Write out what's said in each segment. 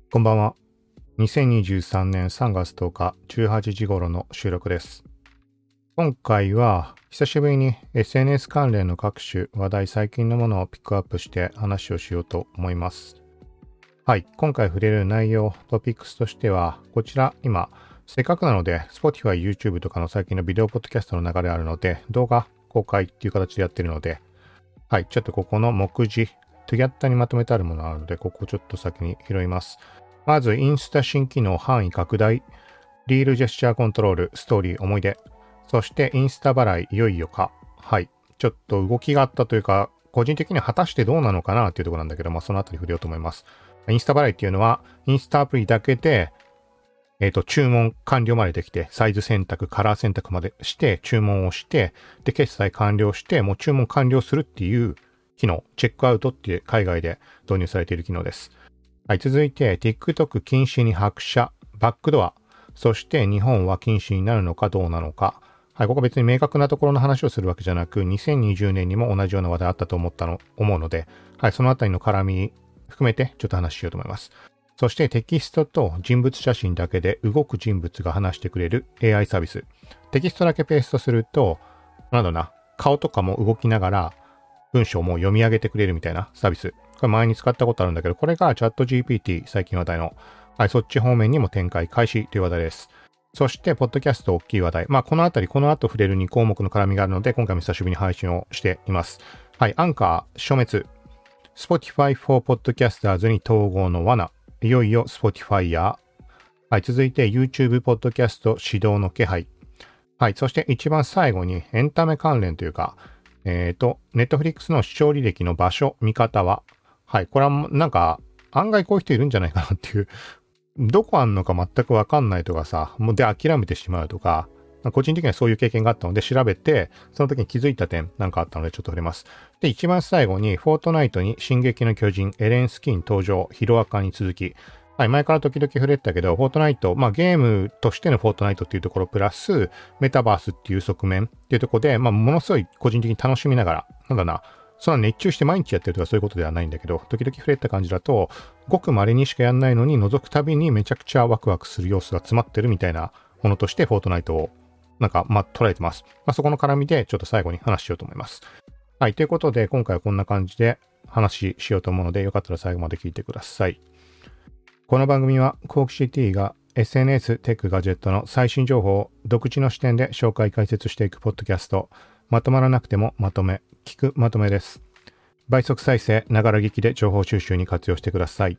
こんばんは。2023年3月10日18時頃の収録です。今回は久しぶりに SNS 関連の各種話題最近のものをピックアップして話をしようと思います。はい、今回触れる内容、トピックスとしては、こちら今、せっかくなので Spotify、YouTube とかの最近のビデオポッドキャストの流れあるので、動画公開っていう形でやってるので、はい、ちょっとここの目次、トゥギャッタにまとめてあるものがあるので、ここをちょっと先に拾います。まず、インスタ新機能範囲拡大、リールジェスチャーコントロール、ストーリー思い出、そしてインスタ払いいよいよか。はい。ちょっと動きがあったというか、個人的には果たしてどうなのかなっていうところなんだけど、そのあたり触れようと思います。インスタ払いっていうのは、インスタアプリだけで、注文完了までできて、サイズ選択、カラー選択までして、注文をして、で、決済完了して、もう注文完了するっていう機能、チェックアウトっていう海外で導入されている機能です。はい、続いて TikTok 禁止に拍車、バックドア、そして日本は禁止になるのかどうなのか。はい、ここ別に明確なところの話をするわけじゃなく、2020年にも同じような話題あったと思うので、はい、そのあたりの絡み含めてちょっと話しようと思います。そしてテキストと人物写真だけで動く人物が話してくれる AI サービス。テキストだけペーストすると、顔とかも動きながら文章も読み上げてくれるみたいなサービス。これ前に使ったことあるんだけど、これがチャット GPT、最近話題の、はい、そっち方面にも展開開始という話題です。そして、ポッドキャスト大きい話題。このあたり、この後触れる2項目の絡みがあるので、今回も久しぶりに配信をしています。はい、アンカー消滅。Spotify for Podcasters に統合の罠。いよいよ Spotify や、はい、続いて YouTube ポッドキャスト始動の気配。はい、そして一番最後にエンタメ関連というか、Netflix の視聴履歴の場所、見方は、はい。これは案外こういう人いるんじゃないかなっていう、どこあんのか全くわかんないとかさ、もうで諦めてしまうとか、個人的にはそういう経験があったので調べて、その時に気づいた点なんかあったのでちょっと触れます。で、一番最後に、フォートナイトに進撃の巨人、エレンスキン登場、ヒロアカに続き、はい、前から時々触れてたけど、フォートナイト、ゲームとしてのフォートナイトっていうところプラス、メタバースっていう側面っていうところで、ものすごい個人的に楽しみながら、そんな熱中して毎日やってるとかそういうことではないんだけど、時々触れた感じだと、ごく稀にしかやんないのに覗くたびにめちゃくちゃワクワクする要素が詰まってるみたいなものとしてフォートナイトを捉えてます。そこの絡みでちょっと最後に話しようと思います。はい、ということで今回はこんな感じで話しようと思うので、よかったら最後まで聞いてください。この番組はコークシティが SNS テックガジェットの最新情報を独自の視点で紹介解説していくポッドキャスト、まとまらなくてもまとめ、聞くまとめです。倍速再生、ながら聞きで情報収集に活用してください。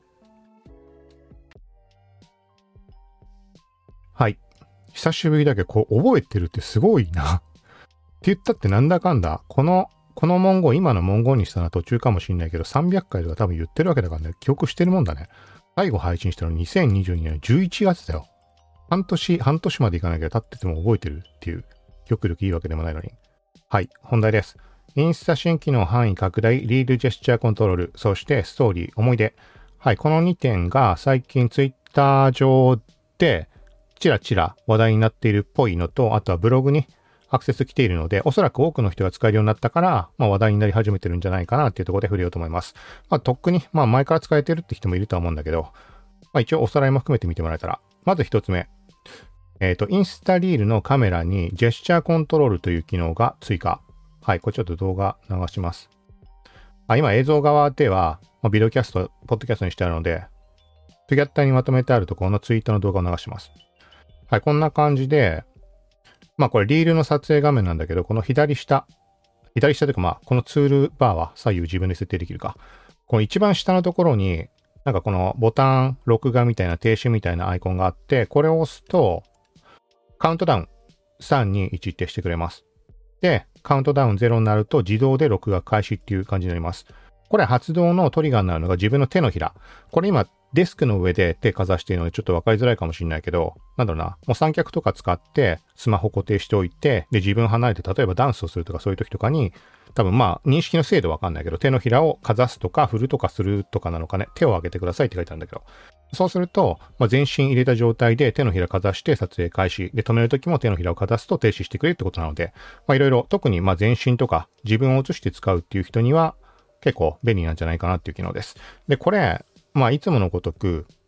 はい。久しぶりだけど、覚えてるってすごいな。って言ったってなんだかんだ、この文言、今の文言にしたのは途中かもしんないけど、300回とか多分言ってるわけだからね、記憶してるもんだね。最後配信したの2022年11月だよ。半年までいかなきゃ経ってても覚えてるっていう、記憶力いいわけでもないのに。はい、本題です。インスタ新機能範囲拡大、リールジェスチャーコントロール、そしてストーリー、思い出。はい、この2点が最近ツイッター上でチラチラ話題になっているっぽいのと、あとはブログにアクセス来ているので、おそらく多くの人が使えるようになったから、話題になり始めてるんじゃないかなっていうところで触れようと思います。とっくに、前から使えてるって人もいるとは思うんだけど、一応おさらいも含めて見てもらえたら。まず一つ目。インスタリールのカメラにジェスチャーコントロールという機能が追加。はい、これちょっと動画流します。今映像側では、ビデオキャスト、ポッドキャストにしてあるので、トゥギャッターにまとめてあるところのツイートの動画を流します。はい、こんな感じで、これリールの撮影画面なんだけど、この左下というかこのツールバーは左右自分で設定できるか。この一番下のところに、このボタン、録画みたいな停止みたいなアイコンがあって、これを押すと、カウントダウン3、2、1ってしてくれます。で、カウントダウン0になると自動で録画開始っていう感じになります。これ発動のトリガーになるのが自分の手のひら。これ今デスクの上で手かざしているのでちょっとわかりづらいかもしれないけど、もう三脚とか使ってスマホ固定しておいて、で自分離れて例えばダンスをするとかそういう時とかに、多分認識の精度わかんないけど、手のひらをかざすとか振るとかするとかなのかね、手を上げてくださいって書いてあるんだけど、そうすると、全身入れた状態で手のひらかざして撮影開始。で、止めるときも手のひらをかざすと停止してくれるってことなので、いろいろ、特に全身とか自分を映して使うっていう人には結構便利なんじゃないかなっていう機能です。で、これ、いつものごとく、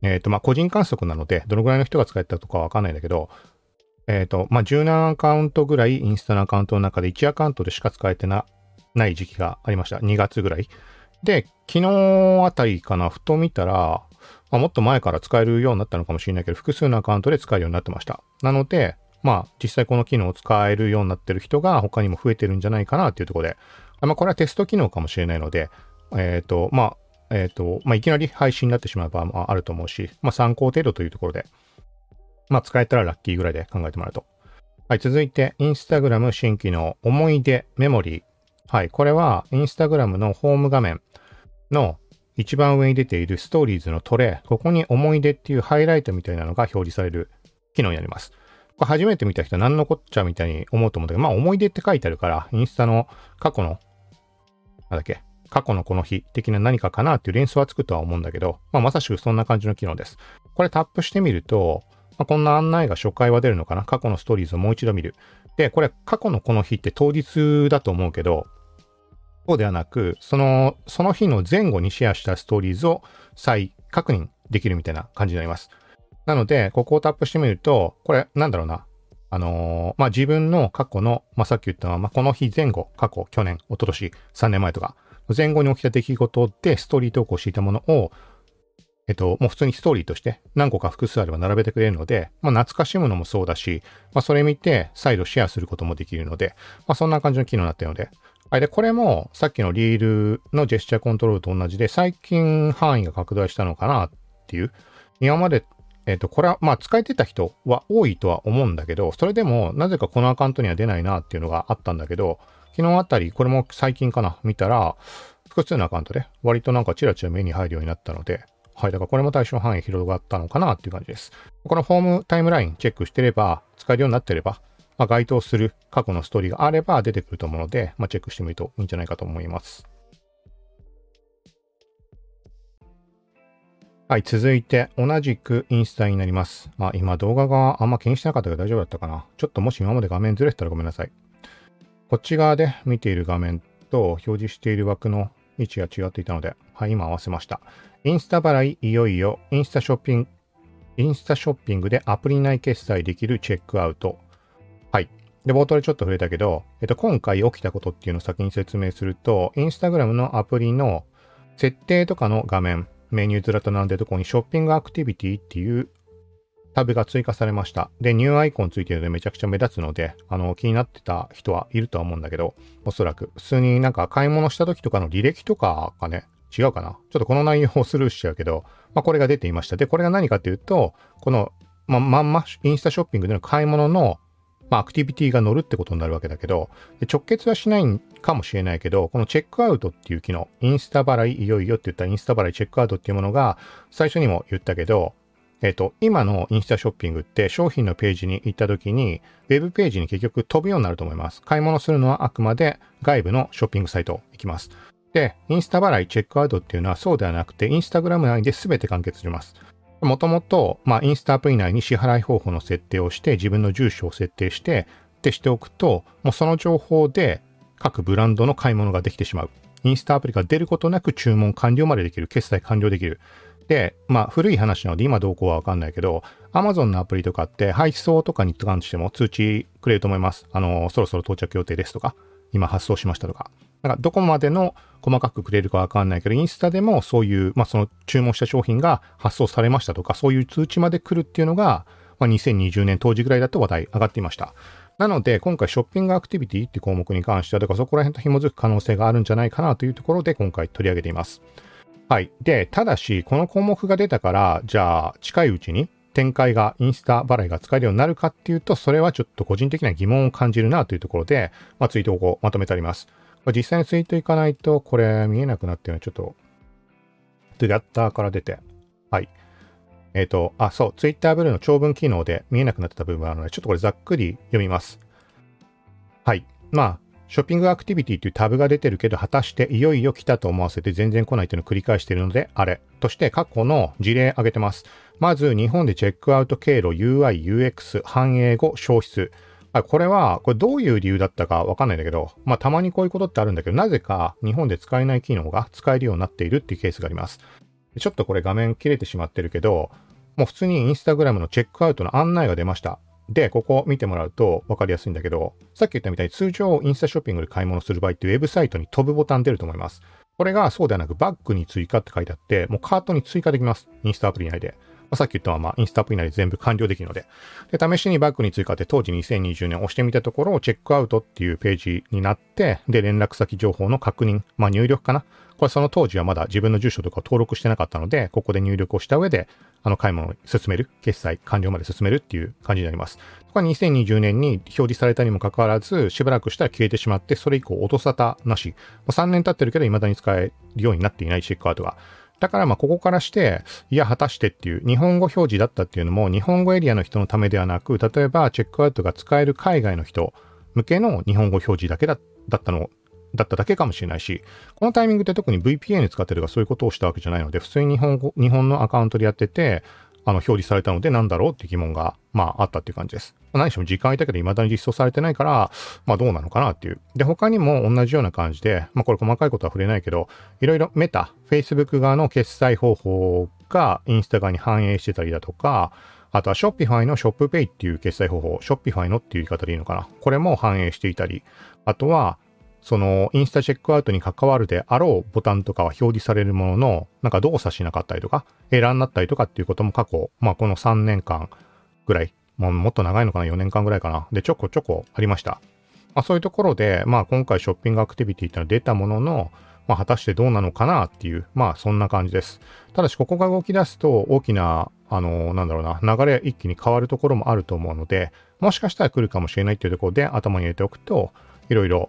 個人観測なので、どのぐらいの人が使えたとかわかんないんだけど、17アカウントぐらいインスタのアカウントの中で1アカウントでしか使えてない時期がありました。2月ぐらい。で、昨日あたりかな、ふと見たら、もっと前から使えるようになったのかもしれないけど、複数のアカウントで使えるようになってました。なので、実際この機能を使えるようになってる人が他にも増えてるんじゃないかなっていうところで、これはテスト機能かもしれないので、いきなり配信になってしまう場合もあると思うし、参考程度というところで、使えたらラッキーぐらいで考えてもらうと。はい、続いて、インスタグラム新機能、思い出メモリー。はい、これは、インスタグラムのホーム画面の一番上に出ているストーリーズのトレイ、ここに思い出っていうハイライトみたいなのが表示される機能になります。これ初めて見た人は何のこっちゃみたいに思うと思うんだけど、思い出って書いてあるから、インスタの過去のこの日的な何かかなっていう連想はつくとは思うんだけど、まさしくそんな感じの機能です。これタップしてみると、こんな案内が初回は出るのかな、過去のストーリーズをもう一度見る。で、これ過去のこの日って当日だと思うけど、そうではなく、その日の前後にシェアしたストーリーズを再確認できるみたいな感じになります。なので、ここをタップしてみると、これなんだろうな。自分の過去の、さっき言ったのは、この日前後、過去、去年、一昨年、3年前とか、前後に起きた出来事でストーリー投稿していたものを、もう普通にストーリーとして何個か複数あれば並べてくれるので、懐かしむのもそうだし、それ見て再度シェアすることもできるので、そんな感じの機能になっているので、はい。で、これもさっきのリールのジェスチャーコントロールと同じで、最近範囲が拡大したのかなっていう。今まで、これは使えてた人は多いとは思うんだけど、それでもなぜかこのアカウントには出ないなっていうのがあったんだけど、昨日あたり、これも最近かな、見たら、複数のアカウントで割とチラチラ目に入るようになったので、はい。だからこれも対象範囲広がったのかなっていう感じです。このホームタイムラインチェックしてれば、使えるようになってれば、該当する過去のストーリーがあれば出てくると思うので、チェックしてみるといいんじゃないかと思います。はい、続いて同じくインスタになります。今動画があんま気にしてなかったけど大丈夫だったかな。ちょっともし今まで画面ずれてたらごめんなさい。こっち側で見ている画面と表示している枠の位置が違っていたので、はい、今合わせました。インスタ払い、いよいよインスタショッピングでアプリ内決済できるチェックアウト。はい。で、冒頭でちょっと触れたけど、今回起きたことっていうのを先に説明すると、インスタグラムのアプリの設定とかの画面、メニューずらっと並んでるところにショッピングアクティビティっていうタブが追加されました。で、ニューアイコンついてるのでめちゃくちゃ目立つので、気になってた人はいるとは思うんだけど、おそらく、普通に買い物した時とかの履歴とかがね、違うかな。ちょっとこの内容をスルーしちゃうけど、これが出ていました。で、これが何かっていうと、この、まんまインスタショッピングでの買い物のアクティビティが乗るってことになるわけだけど、直結はしないかもしれないけど、このチェックアウトっていう機能、インスタ払いいよいよって言ったインスタ払いチェックアウトっていうものが、最初にも言ったけど、今のインスタショッピングって商品のページに行った時に、ウェブページに結局飛ぶようになると思います。買い物するのはあくまで外部のショッピングサイト行きます。で、インスタ払いチェックアウトっていうのはそうではなくて、インスタグラム内で全て完結します。もともと、インスタアプリ内に支払い方法の設定をして、自分の住所を設定して、しておくと、もうその情報で各ブランドの買い物ができてしまう。インスタアプリが出ることなく注文完了までできる。決済完了できる。で、古い話なので今どうこうはわかんないけど、Amazon のアプリとかって配送とかに関しても通知くれると思います。そろそろ到着予定ですとか、今発送しましたとか。どこまでの細かくくれるかわかんないけど、インスタでもそういう、その注文した商品が発送されましたとか、そういう通知まで来るっていうのが、2020年当時ぐらいだと話題上がっていました。なので、今回ショッピングアクティビティっていう項目に関しては、だからそこら辺と紐づく可能性があるんじゃないかなというところで今回取り上げています。はい。で、ただし、この項目が出たから、じゃあ、近いうちに展開が、インスタ払いが使えるようになるかっていうと、それはちょっと個人的な疑問を感じるなというところで、ツイートをまとめてあります。実際にツイートいかないと、これ見えなくなってるので、ちょっと、トゥギャッターから出て、はい。そう、ツイッターブルーの長文機能で見えなくなってた部分があるので、ちょっとこれざっくり読みます。はい。ショッピングアクティビティというタブが出てるけど、果たしていよいよ来たと思わせて全然来ないというのを繰り返しているので、あれ。として過去の事例挙げてます。まず、日本でチェックアウト経路 UI、UX、反映後、消失。これどういう理由だったかわかんないんだけど、たまにこういうことってあるんだけど、なぜか日本で使えない機能が使えるようになっているっていうケースがあります。 ちょっとこれ画面切れてしまってるけど、もう普通にインスタグラムのチェックアウトの案内が出ました。で、ここ見てもらうと分かりやすいんだけど、さっき言ったみたいに通常インスタショッピングで買い物する場合ってウェブサイトに飛ぶボタン出ると思います。これがそうではなくバッグに追加って書いてあって、もうカートに追加できます。インスタアプリ内で。さっき言ったままインスタアプリ内で全部完了できるので。で、試しにバッグに追加って当時2020年押してみたところ、チェックアウトっていうページになって、で、連絡先情報の確認、入力かな。これその当時はまだ自分の住所とかを登録してなかったので、ここで入力をした上で、買い物を進める、決済完了まで進めるっていう感じになります。これは2020年に表示されたにもかかわらず、しばらくしたら消えてしまって、それ以降音沙汰なし。3年経ってるけど未だに使えるようになっていないチェックアウトが。だからここからして、いや、果たしてっていう日本語表示だったっていうのも、日本語エリアの人のためではなく、例えばチェックアウトが使える海外の人向けの日本語表示だけだっただけかもしれないし、このタイミングって特に VPN 使ってるとかそういうことをしたわけじゃないので、普通に日本のアカウントでやってて、表示されたのでなんだろうっていう疑問が、あったっていう感じです。何しても時間空いたけど未だに実装されてないから、どうなのかなっていう。で、他にも同じような感じで、これ細かいことは触れないけど、いろいろメタ、Facebook 側の決済方法がインスタ側に反映してたりだとか、あとは Shopify の ShopPay っていう決済方法、Shopify のっていう言い方でいいのかな。これも反映していたり、あとは、そのインスタチェックアウトに関わるであろうボタンとかは表示されるものの、動作しなかったりとか、エラーになったりとかっていうことも過去、この3年間ぐらい、もっと長いのかな、4年間ぐらいかな。で、ちょこちょこありました。そういうところで、今回ショッピングアクティビティっていうのは出たものの、果たしてどうなのかなっていう、そんな感じです。ただし、ここが動き出すと大きな、流れ一気に変わるところもあると思うので、もしかしたら来るかもしれないっていうところで頭に入れておくと、いろいろ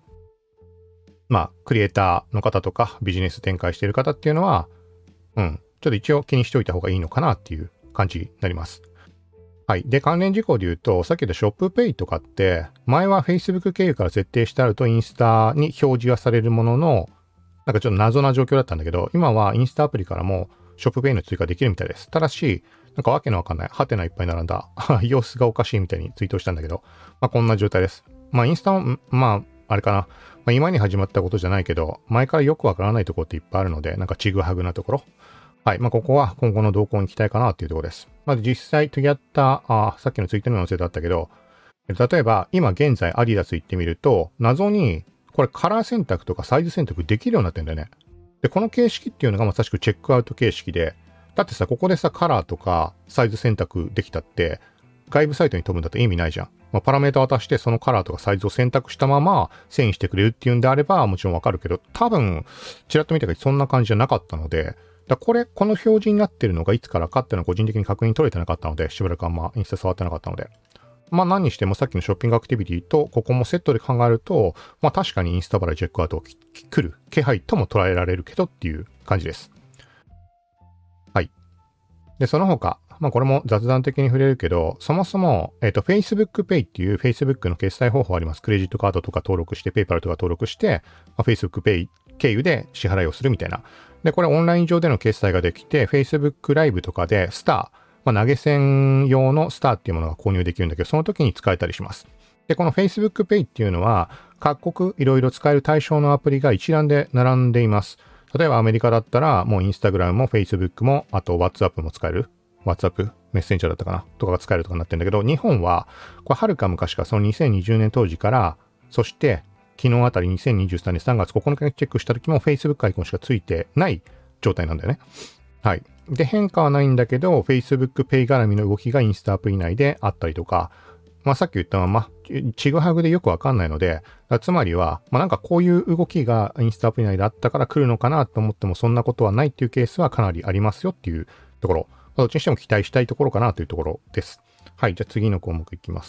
クリエイターの方とかビジネス展開している方っていうのは、ちょっと一応気にしておいた方がいいのかなっていう感じになります。はい。で、関連事項で言うと、さっき言ったショップペイとかって、前は Facebook 経由から設定してあるとインスタに表示はされるものの、ちょっと謎な状況だったんだけど、今はインスタアプリからもショップペイの追加できるみたいです。ただし、わけのわかんない、ハテナいっぱい並んだ、様子がおかしいみたいにツイートしたんだけど、こんな状態です。インスタも、あれかな。今に始まったことじゃないけど、前からよくわからないところっていっぱいあるので、ちぐはぐなところ。はい。ここは今後の動向に期待かなっていうところです。まず実際取り合った、さっきのツイートにも載せてあったけど、例えば今現在アディダス行ってみると、謎にこれカラー選択とかサイズ選択できるようになってんだよね。で、この形式っていうのがまさしくチェックアウト形式で、だってさ、ここでさ、カラーとかサイズ選択できたって、外部サイトに飛ぶんだって意味ないじゃん。パラメータ渡してそのカラーとかサイズを選択したまま遷移してくれるっていうんであればもちろんわかるけど、多分、ちらっと見たけどそんな感じじゃなかったので、この表示になってるのがいつからかっていうのは個人的に確認取れてなかったので、しばらくインスタ触ってなかったので。何にしてもさっきのショッピングアクティビティとここもセットで考えると、確かにインスタ払いチェックアウトを来る気配とも捉えられるけどっていう感じです。はい。で、その他、これも雑談的に触れるけど、そもそも、Facebook Pay っていう Facebook の決済方法あります。クレジットカードとか登録して、PayPal とか登録して、Facebook Pay 経由で支払いをするみたいな。で、これオンライン上での決済ができて、Facebook ライブとかでスター、投げ銭用のスターっていうものが購入できるんだけど、その時に使えたりします。で、この Facebook Pay っていうのは、各国いろいろ使える対象のアプリが一覧で並んでいます。例えばアメリカだったら、もう Instagram も Facebook も、あと WhatsApp も使える。WhatsApp、メッセンジャーだったかなとかが使えるとかになってるんだけど、日本は、これはるか昔からその2020年当時から、そして昨日あたり2023年3月9日にチェックした時も Facebook アイコンしかついてない状態なんだよね。はい。で、変化はないんだけど、Facebook Pay 絡みの動きがインスタアプリ内であったりとか、さっき言ったまま、ちぐはぐでよくわかんないので、つまりは、こういう動きがインスタアプリ内であったから来るのかなと思っても、そんなことはないっていうケースはかなりありますよっていうところ。どっちにしても期待したいところかなというところです。はい。じゃあ次の項目いきます。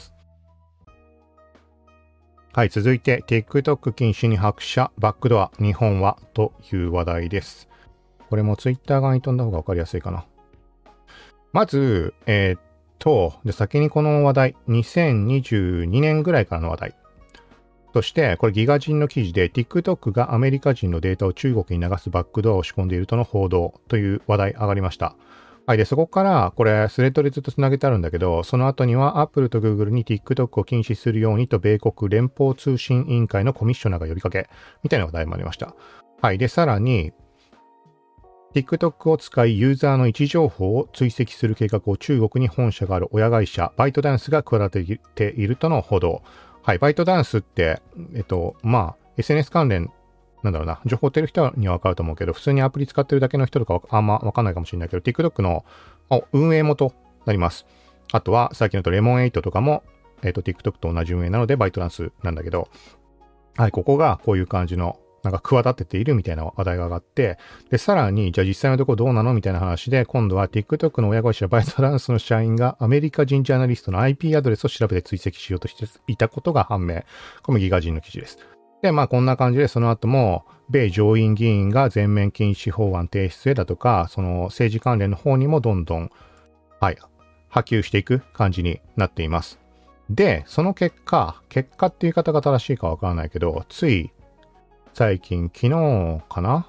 はい。続いて、TikTok 禁止に拍車、バックドア、日本はという話題です。これも Twitter 側に飛んだ方がわかりやすいかな。まず、先にこの話題、2022年ぐらいからの話題。そして、これギガ人の記事で TikTok がアメリカ人のデータを中国に流すバックドアを仕込んでいるとの報道という話題上がりました。はい。で、そこから、これ、スレッドでずっと繋げてあるんだけど、その後には、Apple と Google に TikTok を禁止するようにと、米国連邦通信委員会のコミッショナーが呼びかけ、みたいな話題もありました。はい。で、さらに、 TikTok を使いユーザーの位置情報を追跡する計画を中国に本社がある親会社バイトダンスが企てているとの報道。はい、バイトダンスって、SNS 関連、なんだろうな、情報を追ってる人にはわかると思うけど、普通にアプリ使ってるだけの人とかはあんまわかんないかもしれないけど、TikTok の運営元になります。あとは、さっきのレモン8とかも、TikTok と同じ運営なので、バイトダンスなんだけど、はい、ここがこういう感じの、なんか企てているみたいな話題が上がって、で、さらに、じゃあ実際のところどうなのみたいな話で、今度は TikTok の親会社バイトダンスの社員がアメリカ人ジャーナリストの IP アドレスを調べて追跡しようとしていたことが判明。これもギガ人の記事です。で、こんな感じで、その後も、米上院議員が全面禁止法案提出へだとか、その政治関連の方にもどんどん、はい、波及していく感じになっています。で、その結果っていう言い方が正しいかわからないけど、つい最近、昨日かな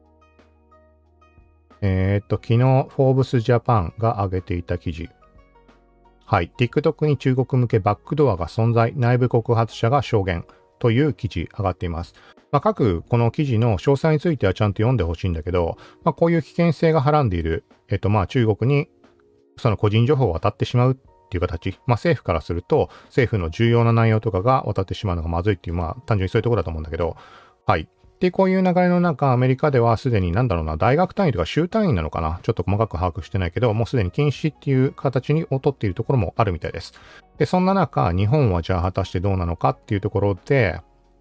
昨日、フォーブスジャパンが上げていた記事。はい。TikTok に中国向けバックドアが存在、内部告発者が証言という記事上がっています。各この記事の詳細についてはちゃんと読んでほしいんだけど、こういう危険性がはらんでいる、中国にその個人情報を渡ってしまうっていう形。政府からすると、政府の重要な内容とかが渡ってしまうのがまずいっていう、単純にそういうところだと思うんだけど、はい。で、こういう流れの中、アメリカではすでに大学単位とか州単位なのかなちょっと細かく把握してないけど、もうすでに禁止っていう形を取っているところもあるみたいです。で、そんな中、日本はじゃあ果たしてどうなのかっていうところで、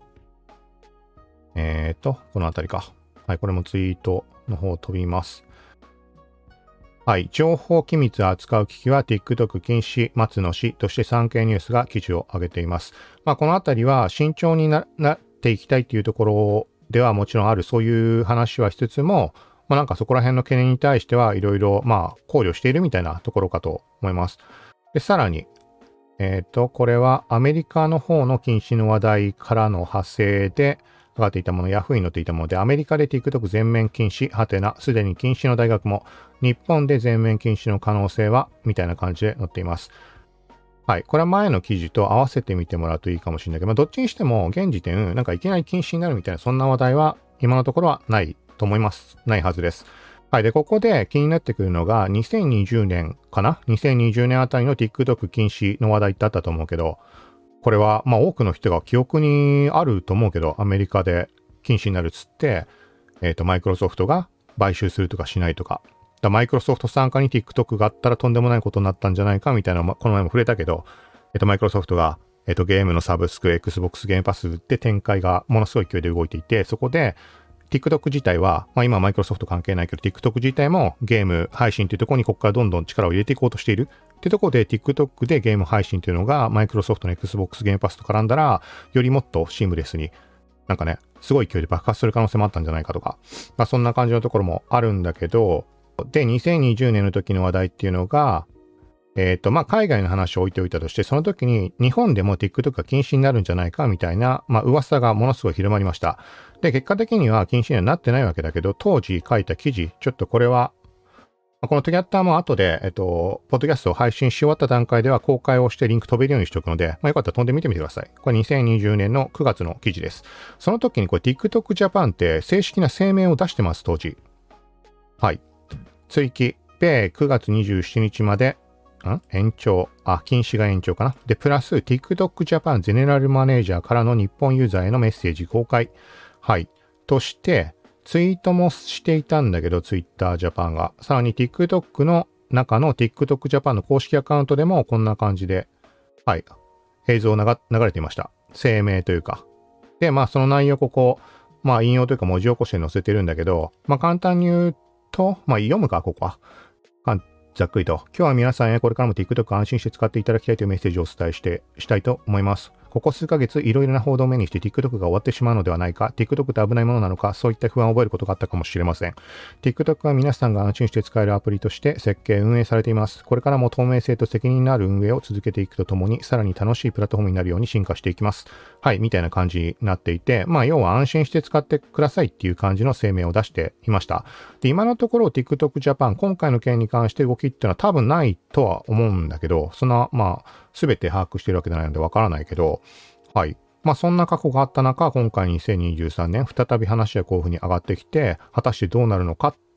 このあたりか。はい、これもツイートの方飛びます。はい。情報機密を扱う機器は TikTok 禁止、松野氏として産経ニュースが記事を上げています。このあたりは慎重になっていきたいっていうところではもちろんある、そういう話はしつつも、そこら辺の懸念に対してはいろいろ考慮しているみたいなところかと思います。で、さらに、これはアメリカの方の禁止の話題からの派生で、上がっていたもの、ヤフーに載っていたもので、アメリカで TikTok 全面禁止、すでに禁止の大学も、日本で全面禁止の可能性は、みたいな感じで載っています。はい。これは前の記事と合わせてみてもらうといいかもしれないけど、どっちにしても、現時点、いきなり禁止になるみたいな、そんな話題は、今のところはないと思います。ないはずです。はい。で、ここで気になってくるのが、2020年かな ?2020 年あたりの TikTok 禁止の話題ってあったと思うけど、これは、多くの人が記憶にあると思うけど、アメリカで禁止になるっつって、マイクロソフトが買収するとかしないとか。マイクロソフト参加に TikTok があったらとんでもないことになったんじゃないかみたいな、この前も触れたけど、マイクロソフトが、ゲームのサブスク、Xbox ゲームパスって展開がものすごい勢いで動いていて、そこで、TikTok 自体は、今マイクロソフト関係ないけど、TikTok 自体もゲーム配信というところにここからどんどん力を入れていこうとしているっていうところで、TikTok でゲーム配信というのがマイクロソフトの Xbox ゲームパスと絡んだら、よりもっとシームレスに、すごい勢いで爆発する可能性もあったんじゃないかとか、そんな感じのところもあるんだけど、で、2020年の時の話題っていうのが、海外の話を置いておいたとして、その時に日本でも TikTok が禁止になるんじゃないかみたいな、噂がものすごい広まりました。で、結果的には禁止にはなってないわけだけど、当時書いた記事、ちょっとこれは、このトギャッターも後で、ポッドキャストを配信し終わった段階では公開をしてリンク飛べるようにしておくので、よかったら飛んでみてみてください。これ2020年の9月の記事です。その時にこれ TikTok Japan って正式な声明を出してます、当時。はい。追記、米9月27日まで、延長、禁止が延長かな。で、プラス TikTok Japan ゼネラルマネージャーからの日本ユーザーへのメッセージ公開。はい。として、ツイートもしていたんだけど、Twitter Japan が。さらに TikTok の中の TikTok Japan の公式アカウントでもこんな感じで、はい。映像流れていました。声明というか。で、その内容ここ、引用というか文字起こしで載せてるんだけど、簡単に言うと、読むか、ここは。ざっくりと。今日は皆さんへこれからも TikTok 安心して使っていただきたいというメッセージをお伝えしたいと思います。ここ数ヶ月いろいろな報道を目にして TikTok が終わってしまうのではないか、TikTok って危ないものなのか、そういった不安を覚えることがあったかもしれません。TikTok は皆さんが安心して使えるアプリとして設計、運営されています。これからも透明性と責任のある運営を続けていくとともに、さらに楽しいプラットフォームになるように進化していきます。はい、みたいな感じになっていて、要は安心して使ってくださいっていう感じの声明を出していました。で、今のところ TikTok Japan、今回の件に関して動きっていうのは多分ないとは思うんだけど、そんな、すべて把握しているわけじゃないのでわからないけど、はい。そんな過去があった中、今回2023年、再び話はこういうふうに上がってきて、果たしてどうなるのかっ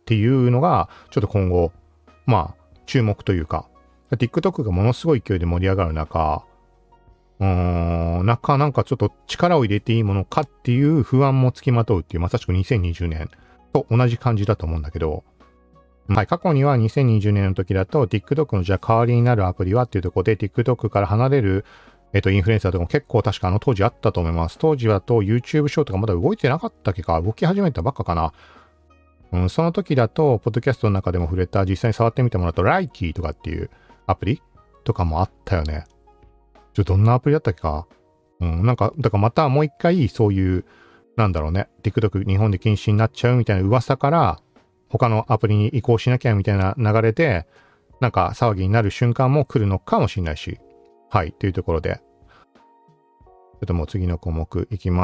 っていうのが、ちょっと今後、まあ、注目というか、TikTok がものすごい勢いで盛り上がる中、なんかちょっと力を入れていいものかっていう不安もつきまとうっていう、まさしく2020年と同じ感じだと思うんだけど、はい、過去には2020年の時だと TikTok のじゃあ代わりになるアプリはっていうところで TikTok から離れるインフルエンサーとかも結構確か当時あったと思います。当時だと YouTube ショーとかまだ動いてなかったっけか、動き始めたばっかかな。その時だと、ポッドキャストの中でも触れた、実際に触ってみてもらうと、ライキーとかっていうアプリとかもあったよね。どんなアプリだったっけか。だからまたもう一回、そういう、TikTok 日本で禁止になっちゃうみたいな噂から、他のアプリに移行しなきゃみたいな流れで、騒ぎになる瞬間も来るのかもしれないし。はい、というところで。ちょっともう次の項目いきます。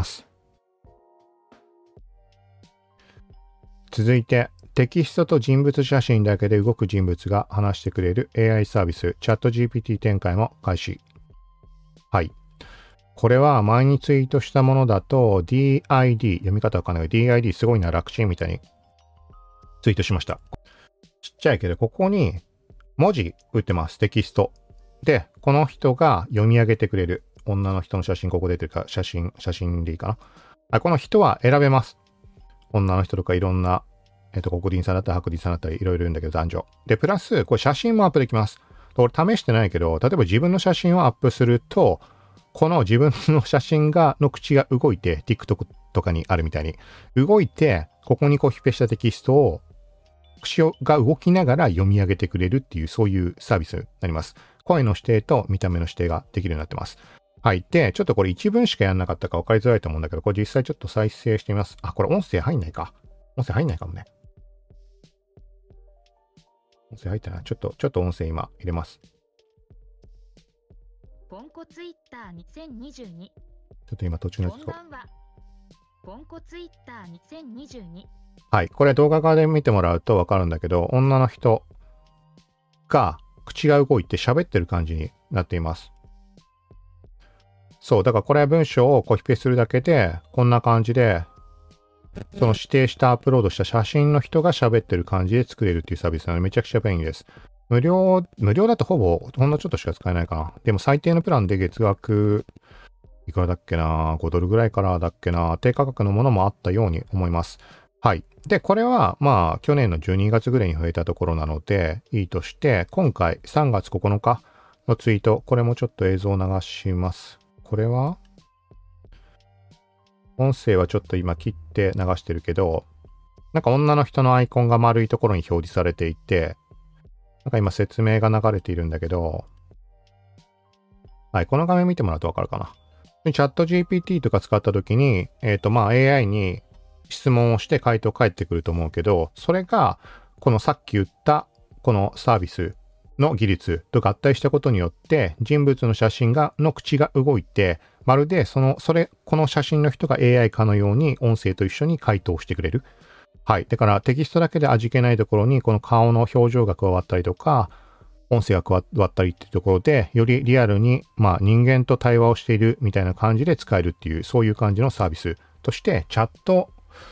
続いて、テキストと人物写真だけで動く人物が話してくれる AI サービス、チャット GPT 展開も開始。はい。これは前にツイートしたものだと DID、読み方わかんないけど DID すごいな、楽ちんみたいにツイートしました。ちっちゃいけど、ここに文字打ってます。テキスト。で、この人が読み上げてくれる。女の人の写真、ここ出てるか、写真でいいかな。この人は選べます。女の人とかいろんな、黒人さんだったり白人さんだったりいろいろいるんだけど、男女。で、プラス、これ写真もアップできます。俺試してないけど、例えば自分の写真をアップすると、この自分の写真の口が動いて、TikTok とかにあるみたいに、動いて、ここにコピペしたテキストを、口が動きながら読み上げてくれるっていう、そういうサービスになります。声の指定と見た目の指定ができるようになってます。はい。で、ちょっとこれ一文しかやんなかったか分かりづらいと思うんだけど、これ実際ちょっと再生してみます。これ音声入んないか。音声入んないかもね。音声入ったな。ちょっと音声今入れます。 ポンコツイッター2022。ちょっと今途中のやつを。 ポンコツイッター2022。 はい。これ動画側で見てもらうと分かるんだけど、女の人が口が動いて喋ってる感じになっています。そう。だからこれ文章をコピペするだけで、こんな感じで、その指定したアップロードした写真の人が喋ってる感じで作れるっていうサービスなのでめちゃくちゃ便利です。無料だとほんのちょっとしか使えないかな。でも最低のプランで月額、いくらだっけな、5ドルぐらいからだっけな、低価格のものもあったように思います。はい。で、これは去年の12月ぐらいに増えたところなのでいいとして、今回3月9日のツイート、これもちょっと映像を流します。これは音声はちょっと今切って流してるけど、女の人のアイコンが丸いところに表示されていて、今説明が流れているんだけど、はい、この画面見てもらうとわかるかな。チャット GPT とか使った時に、AI に質問をして回答返ってくると思うけど、それが、このさっき言ったこのサービスの技術と合体したことによって、人物の写真の口が動いて、まるでこの写真の人が AI かのように音声と一緒に回答してくれる。はい。だからテキストだけで味気ないところに、この顔の表情が加わったりとか、音声が加わったりっていうところで、よりリアルに、人間と対話をしているみたいな感じで使えるっていう、そういう感じのサービスとして、チャット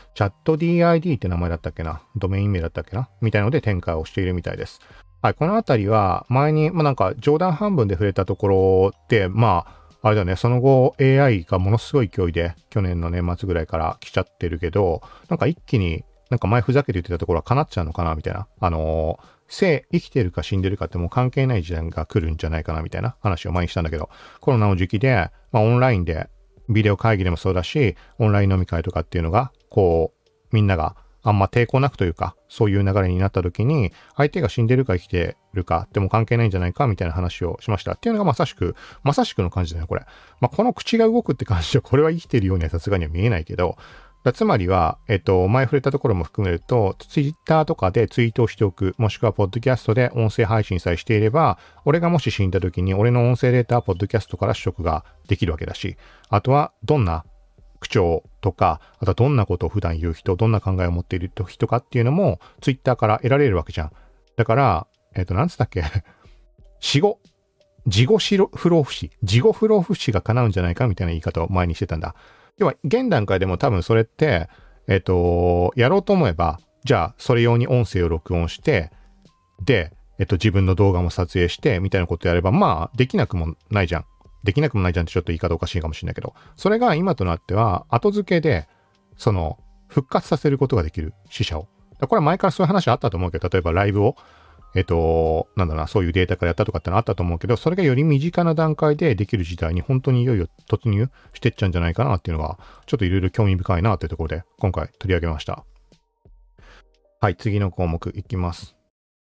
DID って名前だったっけな、ドメイン名だったっけなみたいなので展開をしているみたいです。はい。このあたりは、前に、冗談半分で触れたところで、あれだね、その後 AI がものすごい勢いで、去年の年末ぐらいから来ちゃってるけど、一気に、前ふざけて言ってたところは叶っちゃうのかなみたいな。生きてるか死んでるかってもう関係ない時代が来るんじゃないかなみたいな話を前にしたんだけど、コロナの時期で、オンラインで、ビデオ会議でもそうだし、オンライン飲み会とかっていうのが、みんながあんま抵抗なくというか、そういう流れになった時に、相手が死んでるか生きてるかっても関係ないんじゃないかみたいな話をしました。っていうのがまさしくの感じだよ、これ。この口が動くって感じで、これは生きてるようにはさすがには見えないけど、つまりは、前触れたところも含めると、ツイッターとかでツイートをしておく、もしくはポッドキャストで音声配信さえしていれば、俺がもし死んだ時に、俺の音声データはポッドキャストから取得ができるわけだし、あとは、どんな口調とか、あとはどんなことを普段言う人、どんな考えを持っている人かっていうのも、ツイッターから得られるわけじゃん。だから、なんつったっけ事後不老不死が叶うんじゃないかみたいな言い方を前にしてたんだ。要は、現段階でも多分それって、やろうと思えばじゃあそれ用に音声を録音して、で、自分の動画も撮影してみたいなことやれば、まあできなくもないじゃん。できなくもないじゃんってちょっと言い方おかしいかもしれないけど、それが今となっては後付けで復活させることができる、死者を。これは前からそういう話あったと思うけど、例えばライブをなんだろうな、そういうデータからやったとかってのあったと思うけど、それがより身近な段階でできる時代に本当にいよいよ突入してっちゃうんじゃないかなっていうのが、ちょっといろいろ興味深いなというところで、今回取り上げました。はい、次の項目いきます。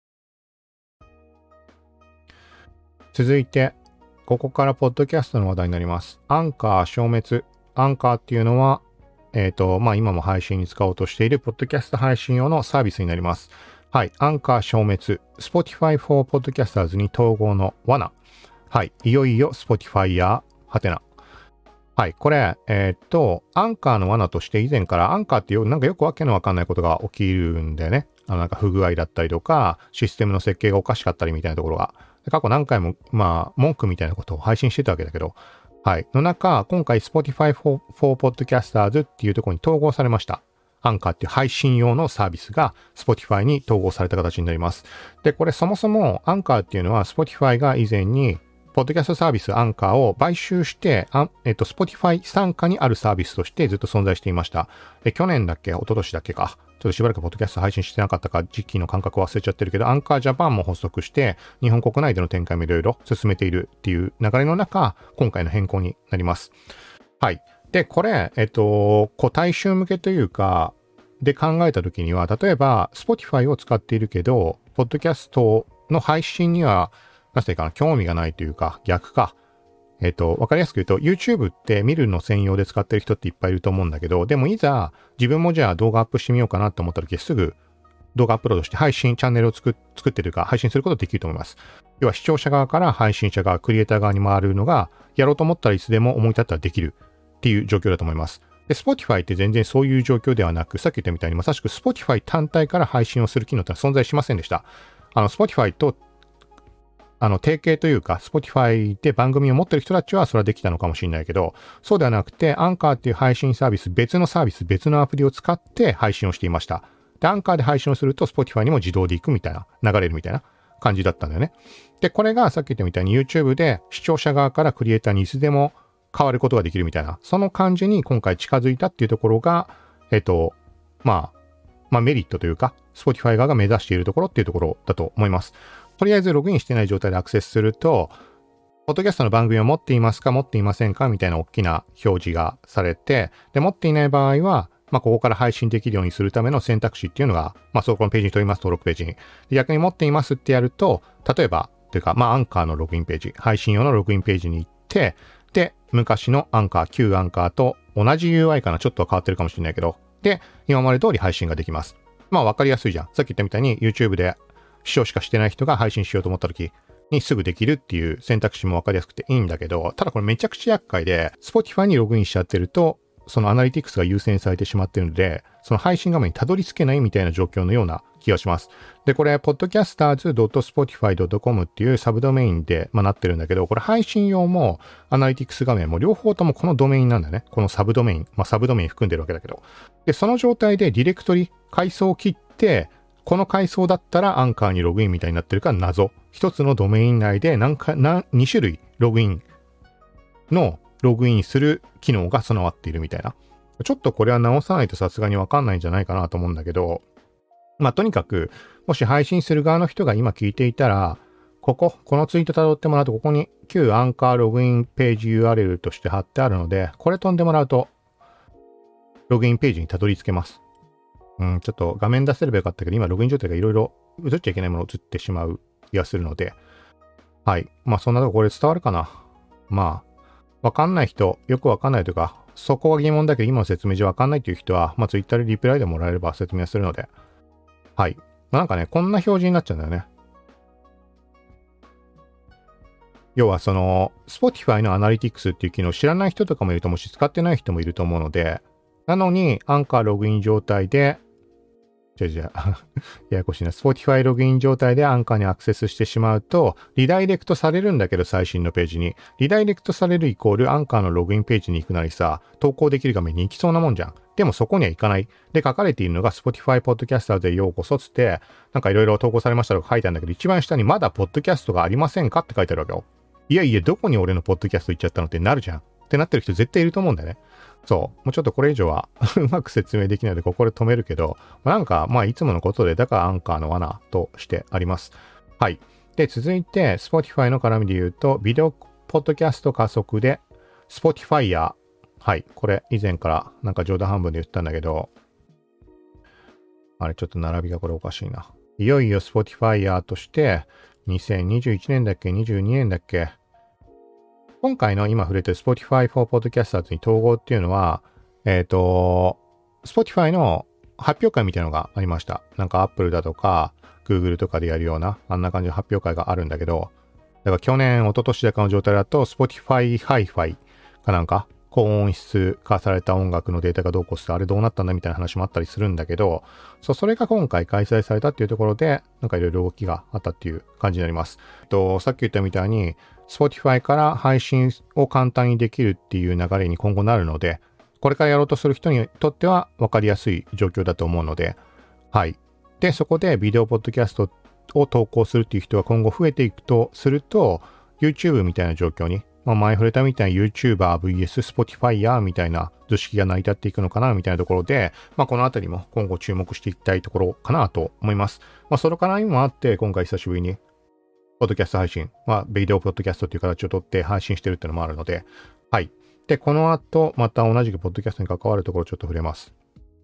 続いて、ここからポッドキャストの話題になります。アンカー消滅。アンカーっていうのは、今も配信に使おうとしているポッドキャスト配信用のサービスになります。はい。アンカー消滅。Spotify for Podcasters に統合の罠。はい。いよいよ Spotify やハテナ。はい。これ、アンカーの罠として以前からアンカーってなんかよくわけのわかんないことが起きるんだよね。なんか不具合だったりとか、システムの設計がおかしかったりみたいなところが。過去何回も、文句みたいなことを配信してたわけだけど、はい。の中、今回 Spotify for Podcasters っていうところに統合されました。アンカーっていう配信用のサービスが Spotify に統合された形になります。で、これそもそもアンカーっていうのは Spotify が以前にポッドキャストサービスアンカーを買収して、Spotify 傘下にあるサービスとしてずっと存在していました。で、去年だっけ、一昨年だっけか。ちょっとしばらくポッドキャスト配信してなかったか、時期の感覚忘れちゃってるけど、アンカージャパンも発足して、日本国内での展開もいろいろ進めているっていう流れの中、今回の変更になります。はい。で、これ、大衆向けというか、で考えたときには、例えば、Spotify を使っているけど、ポッドキャストの配信には、なんていうかな、興味がないというか、逆か。わかりやすく言うと、YouTube って見るの専用で使ってる人っていっぱいいると思うんだけど、でもいざ、自分もじゃあ動画アップしてみようかなと思った時、すぐ動画アップロードして配信、チャンネルを作ってというか、配信することできると思います。要は視聴者側から配信者側、クリエイター側に回るのが、やろうと思ったらいつでも思い立ったらできるっていう状況だと思います。で、Spotify って全然そういう状況ではなく、さっき言ったみたいにまさしく Spotify 単体から配信をする機能って存在しませんでした。Spotify と提携というか、Spotify で番組を持ってる人たちはそれはできたのかもしれないけど、そうではなくて、アンカーっていう配信サービス、別のサービス、別のアプリを使って配信をしていました。で、アンカーで配信をすると Spotify にも自動で行くみたいな、流れるみたいな感じだったんだよね。で、これがさっき言ったみたいに YouTube で視聴者側からクリエイターにいつでも変わることができるみたいな、その感じに今回近づいたっていうところが、メリットというか、Spotify 側が目指しているところっていうところだと思います。とりあえずログインしてない状態でアクセスすると、ポッドキャストの番組を持っていますか、持っていませんかみたいな大きな表示がされて、で、持っていない場合は、ここから配信できるようにするための選択肢っていうのが、そこのページに飛びます、登録ページに。逆に持っていますってやると、例えば、というか、アンカーのログインページ、配信用のログインページに行って、で、昔のアンカー、旧アンカーと同じ UI かな、ちょっとは変わってるかもしれないけど、で、今まで通り配信ができます。わかりやすいじゃん。さっき言ったみたいに YouTube で視聴しかしてない人が配信しようと思った時にすぐできるっていう選択肢もわかりやすくていいんだけど、ただこれめちゃくちゃ厄介で、Spotify にログインしちゃってると、そのアナリティクスが優先されてしまっているので、その配信画面にたどり着けないみたいな状況のような気がします。で、これ、podcasters.spotify.com っていうサブドメインで、なってるんだけど、これ配信用もアナリティクス画面も両方ともこのドメインなんだね。このサブドメイン。サブドメイン含んでるわけだけど。で、その状態でディレクトリ、階層を切って、この階層だったらアンカーにログインみたいになってるから謎。一つのドメイン内で2種類ログインする機能が備わっているみたいな。ちょっとこれは直さないとさすがにわかんないんじゃないかなと思うんだけど、とにかく、もし配信する側の人が今聞いていたら、このツイート辿ってもらうと、ここに旧アンカーログインページ URL として貼ってあるので、これ飛んでもらうと、ログインページにたどり着けます。ちょっと画面出せればよかったけど、今ログイン状態がいろいろ映っちゃいけないもの映ってしまう気がするので、はい。そんなとここれ伝わるかな。わかんない人、よくわかんないというか、そこは疑問だけど、今の説明じゃわかんないという人は、Twitter でリプライでもらえれば説明するので、はい。なんかね、こんな表示になっちゃうんだよね。要はSpotify のアナリティクスっていう機能を知らない人とかもいると思うし、使ってない人もいると思うので、なのに、アンカーログイン状態で、 ややこしいな。Spotify ログイン状態でアンカーにアクセスしてしまうと、リダイレクトされるんだけど、最新のページに。リダイレクトされるイコールアンカーのログインページに行くなりさ、投稿できる画面に行きそうなもんじゃん。でもそこには行かない。で、書かれているのが Spotify Podcaster でようこそつって、なんかいろいろ投稿されましたとか書いてあるんだけど、一番下にまだポッドキャストがありませんかって書いてあるわけよ。いやいや、どこに俺のポッドキャスト行っちゃったのってなるじゃん。ってなってる人絶対いると思うんだよね。そう。もうちょっとこれ以上はうまく説明できないので、ここで止めるけど、なんか、いつものことで、だからアンカーの罠としてあります。はい。で、続いて、Spotify の絡みで言うと、ビデオポッドキャスト加速で、Spotify や、はい。これ、以前からなんか冗談半分で言ったんだけど、あれ、ちょっと並びがこれおかしいな。いよいよ Spotify として、2021年だっけ ?22 年だっけ今回の今触れてる Spotify for Podcasters に統合っていうのは、Spotify の発表会みたいなのがありました。なんか Apple だとか Google とかでやるような、あんな感じの発表会があるんだけど、だから去年、一昨年だかの状態だと Spotify Hi-Fi かなんか、高音質化された音楽のデータがどうこうしてあれどうなったんだみたいな話もあったりするんだけど、それが今回開催されたっていうところで、なんかいろいろ動きがあったっていう感じになります。さっき言ったみたいに、Spotify から配信を簡単にできるっていう流れに今後なるので、これからやろうとする人にとっては分かりやすい状況だと思うので、はい。で、そこでビデオポッドキャストを投稿するっていう人が今後増えていくとすると、YouTube みたいな状況に、前触れたみたいな YouTuber vs Spotify みたいな図式が成り立っていくのかなみたいなところで、このあたりも今後注目していきたいところかなと思います。その絡みもあって、今回久しぶりにポッドキャスト配信、ビデオポッドキャストという形をとって配信してるっていうのもあるので、はい。で、この後、また同じくポッドキャストに関わるところをちょっと触れます。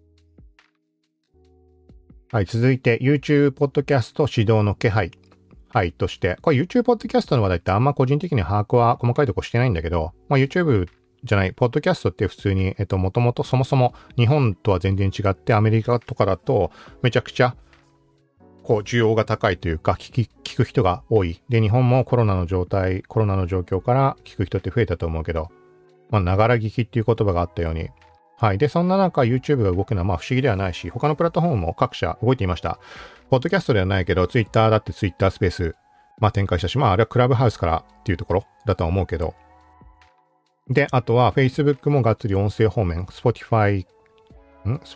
はい。続いて、YouTube ポッドキャスト指導の気配。はい。として、これ YouTube ポッドキャストの話題ってあんま個人的に把握は細かいとこしてないんだけど、YouTube じゃない、ポッドキャストって普通に、もともとそもそも日本とは全然違って、アメリカとかだとめちゃくちゃ需要が高いというか、聞く人が多い。で、日本もコロナの状況から聞く人って増えたと思うけど、ながら聞きっていう言葉があったように、はい。で、そんな中、YouTube が動くのは不思議ではないし、他のプラットフォームも各社動いていました。ポッドキャストではないけど、Twitter だって Twitter スペース、展開したし、あれはクラブハウスからっていうところだとは思うけど。で、あとは Facebook もがっつり音声方面、Spotify、なんか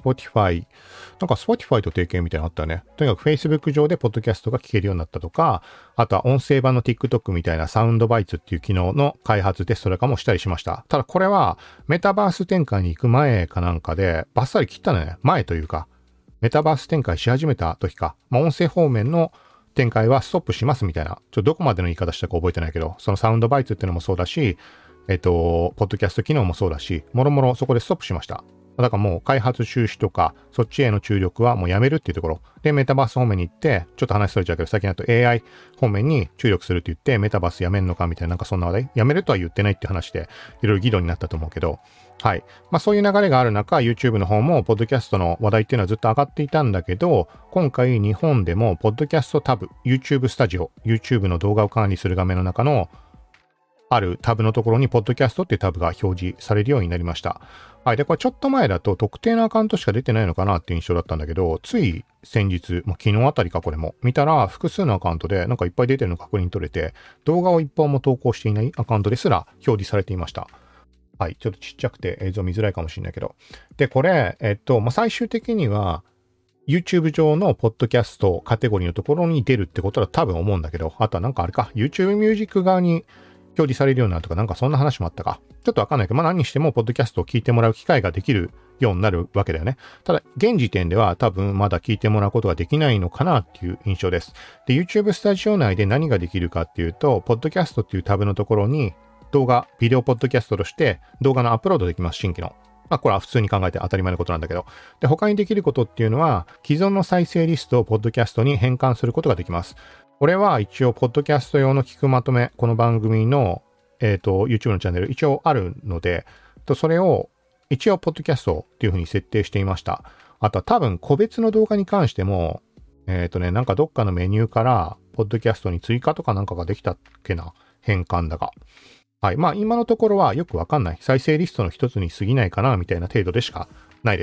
Spotify と提携みたいなのあったよね。とにかく Facebook 上でポッドキャストが聞けるようになったとか、あとは音声版の TikTok みたいなサウンドバイツっていう機能の開発テストとかもしたりしました。ただこれはメタバース展開に行く前かなんかでバッサリ切ったのね。前というか、メタバース展開し始めた時か。音声方面の展開はストップしますみたいな。どこまでの言い方したか覚えてないけど、そのサウンドバイツっていうのもそうだし、ポッドキャスト機能もそうだし、もろもろそこでストップしました。だからもう開発収支とか、そっちへの注力はもうやめるっていうところ。で、メタバース方面に行って、ちょっと話それちゃうけど、最近だと AI 方面に注力するって言って、メタバースやめんのかみたいな、なんかそんな話題。やめるとは言ってないって話で、いろいろ議論になったと思うけど、はい。そういう流れがある中、YouTube の方も、ポッドキャストの話題っていうのはずっと上がっていたんだけど、今回日本でも、ポッドキャストタブ、YouTube スタジオ、YouTube の動画を管理する画面の中の、あるタブのところに、ポッドキャストっていうタブが表示されるようになりました。はい。で、これちょっと前だと特定のアカウントしか出てないのかなっていう印象だったんだけど、つい先日、昨日あたりかこれも、見たら複数のアカウントでなんかいっぱい出てるの確認取れて、動画を一本も投稿していないアカウントですら表示されていました。はい。ちょっとちっちゃくて映像見づらいかもしれないけど。で、これ、最終的には、YouTube 上のポッドキャストカテゴリーのところに出るってことだ多分思うんだけど、あとはなんかあれか、YouTube ミュージック側に表示されるようになるとか、なんかそんな話もあったか。ちょっとわかんないけど、何にしても、ポッドキャストを聞いてもらう機会ができるようになるわけだよね。ただ、現時点では多分まだ聞いてもらうことができないのかなっていう印象です。で、YouTube スタジオ内で何ができるかっていうと、ポッドキャストっていうタブのところに、ビデオポッドキャストとして動画のアップロードできます、新規の。これは普通に考えて当たり前のことなんだけど。で、他にできることっていうのは、既存の再生リストをポッドキャストに変換することができます。これは一応、ポッドキャスト用の聞くまとめ、この番組の、YouTube のチャンネル一応あるので、それを一応、ポッドキャストっていう風に設定していました。あとは多分、個別の動画に関しても、なんかどっかのメニューから、ポッドキャストに追加とかなんかができたっけな、変換だが。はい。今のところはよくわかんない。再生リストの一つに過ぎないかな、みたいな程度でしかないです。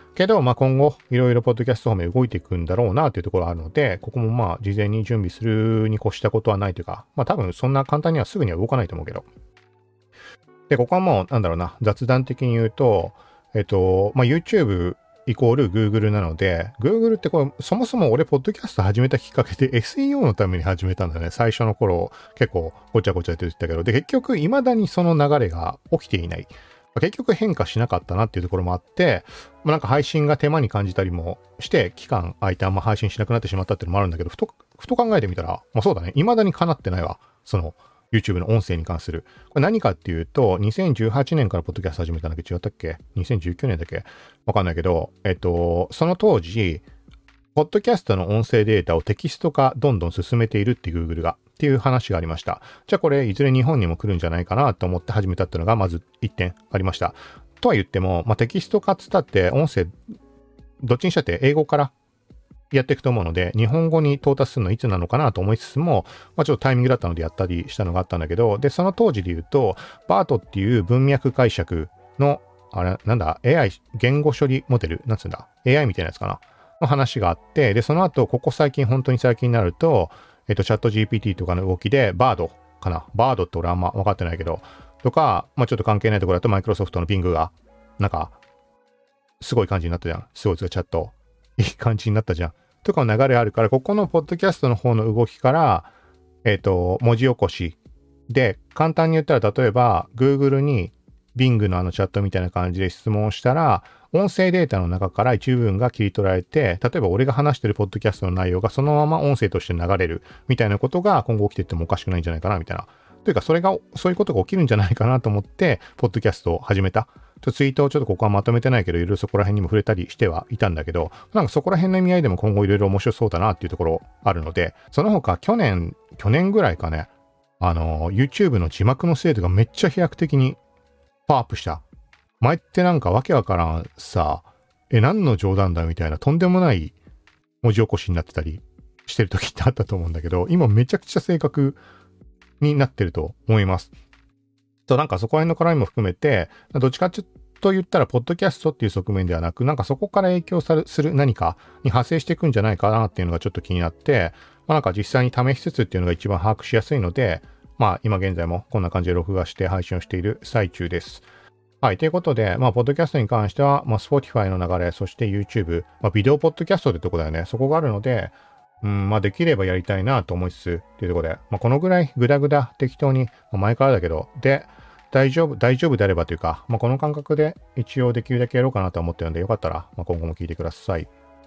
けど、まあ今後、いろいろポッドキャスト方面動いていくんだろうなっていうところがあるので、ここもまあ事前に準備するに越したことはないというか、まあ多分そんな簡単にはすぐには動かないと思うけど。で、ここはもう、なんだろうな、雑談的に言うと、まあ YouTube イコール Google なので、Google ってこれ、そもそも俺、ポッドキャスト始めたきっかけで SEO のために始めたんだね。最初の頃、結構ごちゃごちゃって言ってたけど、で、結局、未だにその流れが起きていない。結局変化しなかったなっていうところもあって、まあ、なんか配信が手間に感じたりもして、期間空いてあんま配信しなくなってしまったっていうのもあるんだけど、ふと考えてみたら、まあそうだね、未だにかなってないわ。その、YouTube の音声に関する。これ何かっていうと、2018年からポッドキャスト始めたんだっけ違ったっけ ?2019 年だっけわかんないけど、その当時、ポッドキャストの音声データをテキスト化どんどん進めているっていう Google がっていう話がありました。じゃあこれいずれ日本にも来るんじゃないかなと思って始めたっていうのがまず1点ありました。とは言っても、まあ、テキスト化っつったって音声どっちにしたって英語からやっていくと思うので、日本語に到達するのいつなのかなと思いつつも、まあ、ちょっとタイミングだったのでやったりしたのがあったんだけど、で、その当時で言うと、BART っていう文脈解釈の、あれ、なんだ、AI、言語処理モデル、なんつうんだ、AI みたいなやつかな、の話があって、で、その後、ここ最近、本当に最近になると、チャット GPT とかの動きで、BARD かな、BARD って俺あんま分かってないけど、とか、まあちょっと関係ないところだと、マイクロソフトの Bing が、なんか、すごい感じになったじゃん。すごいチャット。いい感じになったじゃん。とかの流れあるから、ここのポッドキャストの方の動きから、文字起こしで、簡単に言ったら、例えば、Google に Bing のチャットみたいな感じで質問をしたら、音声データの中から一部分が切り取られて、例えば俺が話してるポッドキャストの内容がそのまま音声として流れるみたいなことが今後起きていってもおかしくないんじゃないかなみたいな。というか、そういうことが起きるんじゃないかなと思って、ポッドキャストを始めた。ツイートをちょっとここはまとめてないけど、いろいろそこら辺にも触れたりしてはいたんだけど、なんかそこら辺の意味合いでも今後いろいろ面白そうだなっていうところあるので、その他去年ぐらいかね、YouTube の字幕の精度がめっちゃ飛躍的にパワーアップした。前ってなんかわけわからんさ、何の冗談だみたいなとんでもない文字起こしになってたりしてる時ってあったと思うんだけど、今めちゃくちゃ正確になってると思います。と、なんかそこら辺の絡みも含めて、どっちかと言ったら、ポッドキャストっていう側面ではなく、なんかそこから影響する何かに派生していくんじゃないかなっていうのがちょっと気になって、まあなんか実際に試しつつっていうのが一番把握しやすいので、まあ今現在もこんな感じで録画して配信をしている最中です。はい。ということで、まあ、ポッドキャストに関しては、まあ、Spotify の流れ、そして YouTube、まあ、ビデオポッドキャストってとこだよね。そこがあるので、まあ、できればやりたいなと思いつつ、っていうところで、まあ、このぐらいグダグダ適当に、まあ、前からだけど、で、大丈夫であればというか、まあ、この感覚で一応できるだけやろうかなと思ってるので、よかったら、まあ、今後も聞いてください。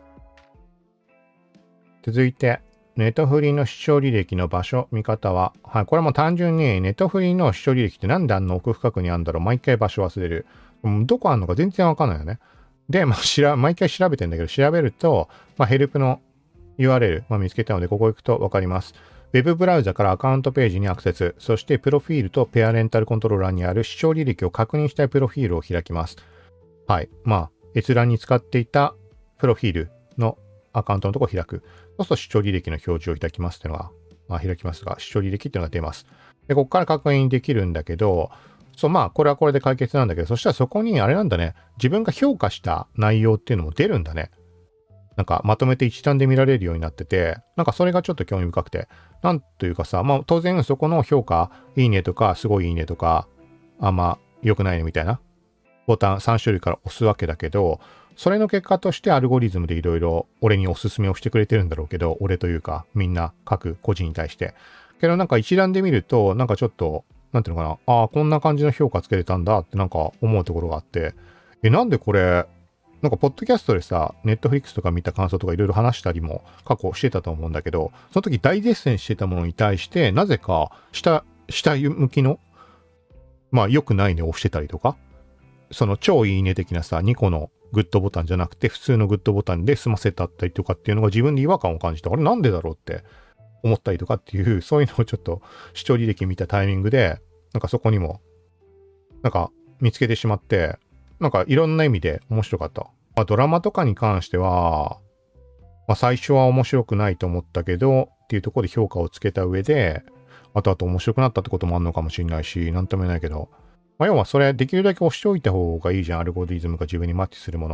続いて、ネットフリの視聴履歴の場所、見方は、はい、これも単純にネットフリの視聴履歴ってなんであんな奥深くにあるんだろう、毎回場所忘れる。どこあんのか全然わかんないよね。で、まあ、毎回調べてんだけど、調べると、まあ、ヘルプの URL、まあ、見つけたので、ここ行くとわかります。ウェブブラウザからアカウントページにアクセス、そしてプロフィールとペアレンタルコントローラーにある視聴履歴を確認したいプロフィールを開きます。はい。まあ、閲覧に使っていたプロフィールのアカウントのところを開く。そうすると視聴履歴の表示を開きますっていうのが、まあ、開きますが、視聴履歴っていうのが出ます。で、ここから確認できるんだけど、そう、まあ、これはこれで解決なんだけど、そしたらそこにあれなんだね、自分が評価した内容っていうのも出るんだね。なんか、まとめて一覧で見られるようになってて、なんかそれがちょっと興味深くて、なんというかさ、まあ、当然そこの評価、いいねとか、すごいいいねとか、あんま良くないねみたいな、ボタン3種類から押すわけだけど、それの結果としてアルゴリズムでいろいろ俺におすすめをしてくれてるんだろうけど、俺というかみんな各個人に対して。けどなんか一覧で見ると、なんかちょっと、なんていうのかな、ああ、こんな感じの評価つけれたんだってなんか思うところがあって、なんでこれ、なんかポッドキャストでさ、ネットフリックスとか見た感想とかいろいろ話したりも過去してたと思うんだけど、その時大絶賛してたものに対して、なぜか下向きの、まあ良くないねを押してたりとか、その超いいね的なさ、2個のグッドボタンじゃなくて普通のグッドボタンで済ませたったりとかっていうのが自分で違和感を感じて、あれなんでだろうって思ったりとかっていう、そういうのをちょっと視聴履歴見たタイミングで、なんかそこにも、なんか見つけてしまって、なんかいろんな意味で面白かった。まあ、ドラマとかに関しては、まあ最初は面白くないと思ったけど、っていうところで評価をつけた上で、あと面白くなったってこともあるのかもしれないし、なんとも言えないけど、まあ、要はそれできるだけ押しておいた方がいいじゃん。アルゴリズムが自分にマッチするもの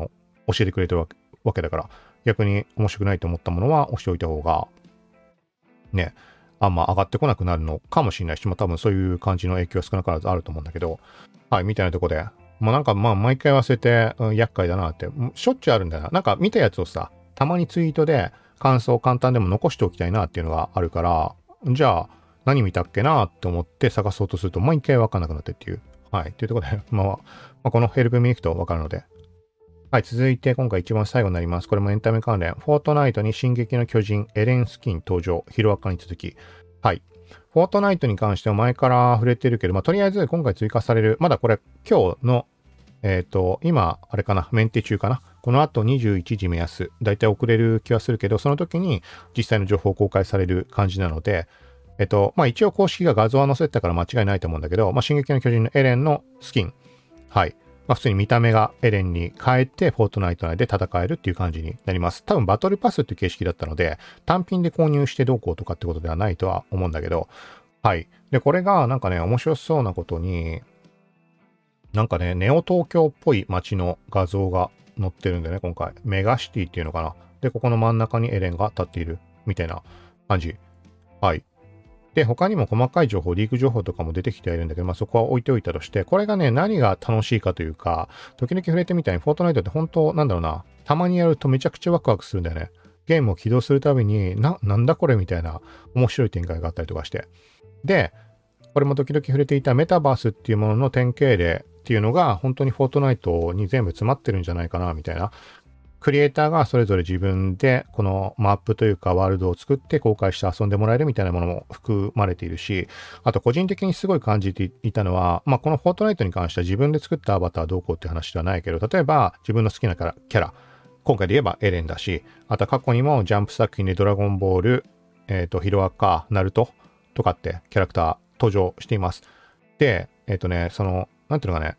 教えてくれてるわけだから、逆に面白くないと思ったものは押しておいた方が、ね、あんま上がってこなくなるのかもしれないし、多分そういう感じの影響は少なからずあると思うんだけど、はい、みたいなとこで、なんか毎回忘れて、厄介だなって、しょっちゅうあるんだよな。なんか見たやつをさ、たまにツイートで感想簡単でも残しておきたいなっていうのがあるから、じゃあ何見たっけなって思って探そうとすると毎回わかんなくなってっていう。はい。というところで、このヘルプ見に行くとわかるので。はい。続いて今回一番最後になります。これもエンタメ関連。フォートナイトに進撃の巨人、エレンスキン登場。ヒロアカに続き。はい。フォートナイトに関しては前から触れてるけど、とりあえず今回追加される、まだこれ今日の、今、あれかな、メンテ中かな。この後21時目安、だいたい遅れる気はするけど、その時に実際の情報公開される感じなので、一応公式が画像は載せてたから間違いないと思うんだけど、進撃の巨人のエレンのスキン。はい。普通に見た目がエレンに変えて、フォートナイト内で戦えるっていう感じになります。多分バトルパスっていう形式だったので、単品で購入してどうこうとかってことではないとは思うんだけど、はい。で、これがなんかね、面白そうなことに、なんかね、ネオ東京っぽい街の画像が載ってるんでね、今回。メガシティっていうのかな。で、ここの真ん中にエレンが立っているみたいな感じ。はい。で、他にも細かい情報、リーク情報とかも出てきてはいるんだけど、そこは置いておいたとして、これがね、何が楽しいかというか、時々触れてみたいに、フォートナイトって本当、なんだろうな、たまにやるとめちゃくちゃワクワクするんだよね。ゲームを起動するたびに、なんだこれみたいな面白い展開があったりとかして。で、これも時々触れていたメタバースっていうものの典型例っていうのが、本当にフォートナイトに全部詰まってるんじゃないかな、みたいな。クリエイターがそれぞれ自分でこのマップというかワールドを作って公開して遊んでもらえるみたいなものも含まれているし、あと個人的にすごい感じていたのは、このフォートナイトに関しては自分で作ったアバターどうこうって話ではないけど、例えば自分の好きなキャラ、今回で言えばエレンだし、あとは過去にもジャンプ作品でドラゴンボール、ヒロアカ、ナルトとかってキャラクター登場しています。で、なんていうのかね、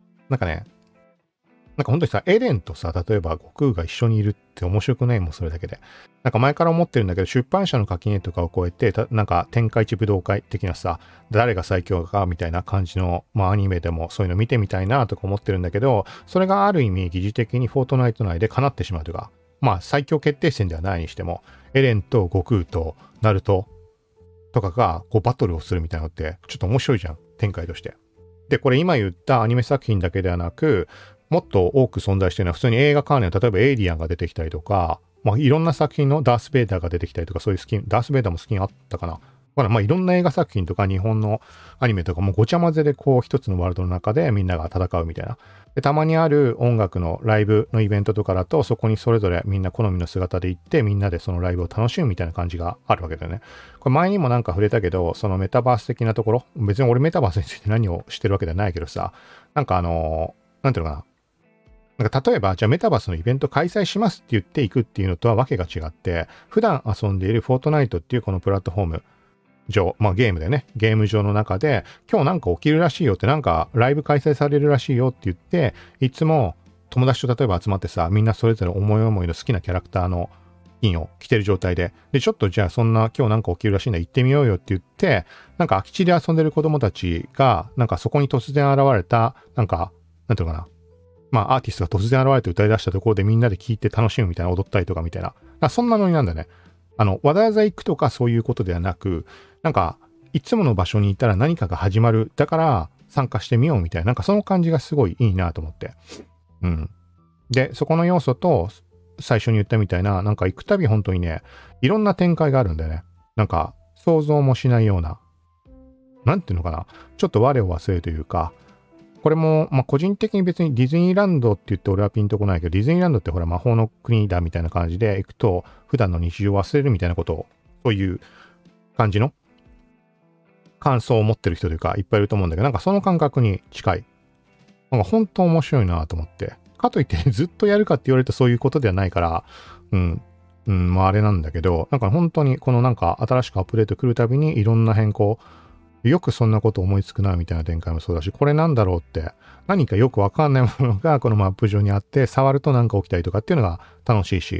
なんか本当にさ、エレンとさ、例えば悟空が一緒にいるって面白くないもん、それだけで。なんか前から思ってるんだけど、出版社の垣根とかを超えて、なんか天下一武道会的なさ、誰が最強かみたいな感じの、アニメでもそういうの見てみたいなとか思ってるんだけど、それがある意味疑似的にフォートナイト内で叶ってしまうというか、最強決定戦ではないにしても、エレンと悟空とナルトとかがこうバトルをするみたいなのって、ちょっと面白いじゃん、展開として。で、これ今言ったアニメ作品だけではなく、もっと多く存在しているのは普通に映画関連、例えばエイリアンが出てきたりとか、いろんな作品のダース・ベイダーが出てきたりとか、そういうスキン、ダース・ベイダーもスキンあったかな。いろんな映画作品とか日本のアニメとかもごちゃ混ぜでこう一つのワールドの中でみんなが戦うみたいな。で、たまにある音楽のライブのイベントとかだと、そこにそれぞれみんな好みの姿で行って、みんなでそのライブを楽しむみたいな感じがあるわけだよね。これ前にもなんか触れたけど、そのメタバース的なところ、別に俺メタバースについて何をしてるわけではないけどさ、なんていうのかな。なんか例えば、じゃあメタバースのイベント開催しますって言っていくっていうのとはわけが違って、普段遊んでいるフォートナイトっていうこのプラットフォーム上、ゲームでね、ゲーム上の中で、今日なんか起きるらしいよって、なんかライブ開催されるらしいよって言って、いつも友達と例えば集まってさ、みんなそれぞれ思い思いの好きなキャラクターの金を着てる状態で、ちょっとじゃあそんな今日なんか起きるらしいんだ、行ってみようよって言って、なんか空き地で遊んでる子供たちが、なんかそこに突然現れた、なんていうのかな、アーティストが突然現れて歌い出したところでみんなで聴いて楽しむみたいな、踊ったりとかみたいな。そんなノリなんだね。わざわざ行くとかそういうことではなく、なんか、いつもの場所にいたら何かが始まる。だから参加してみようみたいな。なんかその感じがすごいいいなと思って。うん。で、そこの要素と、最初に言ったみたいな、なんか行くたび本当にね、いろんな展開があるんだよね。なんか、想像もしないような。なんていうのかな。ちょっと我を忘れるというか、これも、個人的に別にディズニーランドって言って俺はピンとこないけど、ディズニーランドってほら魔法の国だみたいな感じで行くと、普段の日常を忘れるみたいなことを、そういう感じの感想を持ってる人というか、いっぱいいると思うんだけど、なんかその感覚に近い。なんか本当面白いなと思って。かといってずっとやるかって言われるとそういうことではないから、あれなんだけど、なんか本当にこのなんか新しくアップデート来るたびにいろんな変更、よくそんなこと思いつくなみたいな展開もそうだし、これなんだろうって、何かよくわかんないものがこのマップ上にあって、触るとなんか起きたりとかっていうのが楽しいし、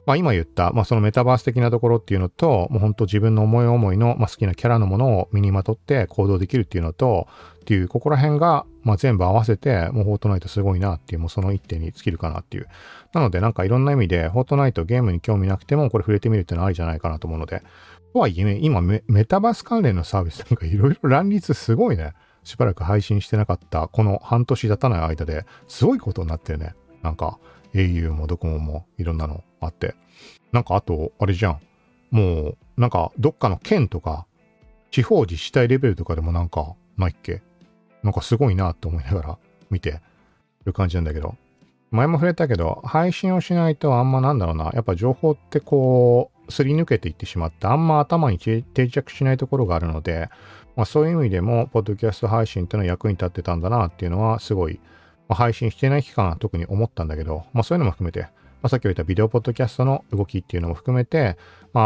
まあ今言った、まあそのメタバース的なところっていうのと、もう本当自分の思い思いの、まあ、好きなキャラのものを身にまとって行動できるっていうのと、っていう、ここら辺が、まあ全部合わせて、もうフォートナイトすごいなっていう、もうその一点に尽きるかなっていう。なのでなんかいろんな意味で、フォートナイトゲームに興味なくても、これ触れてみるっていうのはありじゃないかなと思うので。とはいえね、今メタバース関連のサービスなんかいろいろ乱立すごいね。しばらく配信してなかった、この半年経たない間ですごいことになってるね。なんか、au もドコモもいろんなのあって。なんかあと、あれじゃん。もう、なんかどっかの県とか、地方自治体レベルとかでもなんかないっけ？なんかすごいなって思いながら見てる感じなんだけど。前も触れたけど、配信をしないとあんまなんだろうな。やっぱ情報ってこう、すり抜けていってしまって、あんま頭に定着しないところがあるので、まあそういう意味でも、ポッドキャスト配信っていうのは役に立ってたんだなっていうのは、すごい、まあ、配信してない期間は特に思ったんだけど、まあそういうのも含めて、まあさっき言ったビデオポッドキャストの動きっていうのも含めて、まあ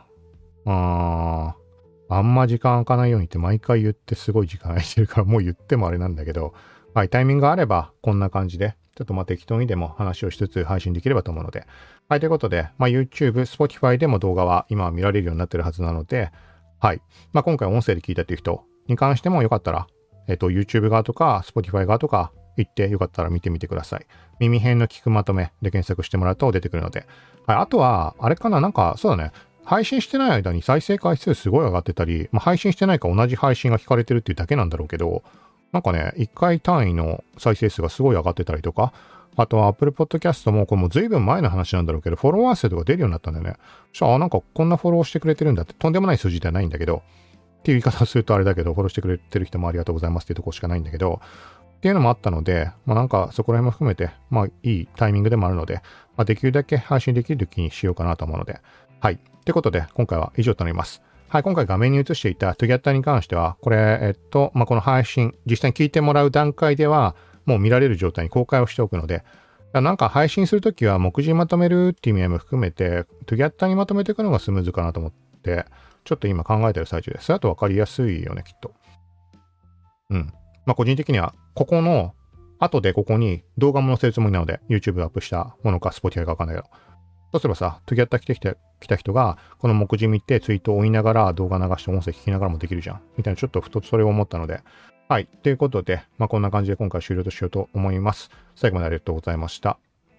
あんま時間空かないようにって毎回言ってすごい時間空いてるからもう言ってもあれなんだけど、はい、タイミングがあればこんな感じで、ちょっとまあ適当にでも話をしつつ配信できればと思うので。はい、ということで、まあ YouTube、Spotify でも動画は今は見られるようになってるはずなので、はい。まあ今回音声で聞いたという人に関してもよかったら、YouTube 側とか Spotify 側とか行ってよかったら見てみてください。耳辺の聞くまとめで検索してもらうと出てくるので。はい、あとは、あれかな、なんかそうだね。配信してない間に再生回数すごい上がってたり、まあ、配信してないか同じ配信が聞かれてるっていうだけなんだろうけど、なんかね、1回単位の再生数がすごい上がってたりとか、あとは Apple Podcast もこれもう随分前の話なんだろうけど、フォロワー数とか出るようになったんだよね。なんかこんなフォローしてくれてるんだって、とんでもない数字ではないんだけど、っていう言い方をするとあれだけど、フォローしてくれてる人もありがとうございますっていうところしかないんだけど、っていうのもあったので、まあなんかそこら辺も含めて、まあいいタイミングでもあるので、まあできるだけ配信できる時にしようかなと思うので、はい。ということで、今回は以上となります。はい、今回画面に映していたトゥギャッタに関しては、これ、まあ、この配信、実際に聞いてもらう段階では、もう見られる状態に公開をしておくので、なんか配信するときは目次まとめるっていう意味合いも含めて、トゥギャッタにまとめていくのがスムーズかなと思って、ちょっと今考えてる最中です。あと分かりやすいよね、きっと。うん。まあ、個人的には、後でここに動画も載せるつもりなので、YouTube でアップしたものか、Spotify かわかんないけど。そうすればさ、トゥギャッタ来た人が、この目次見てツイートを追いながら動画流して音声聞きながらもできるじゃん。みたいな、ちょっとふとそれを思ったので。はい。ということで、まあこんな感じで今回終了としようと思います。最後までありがとうございました。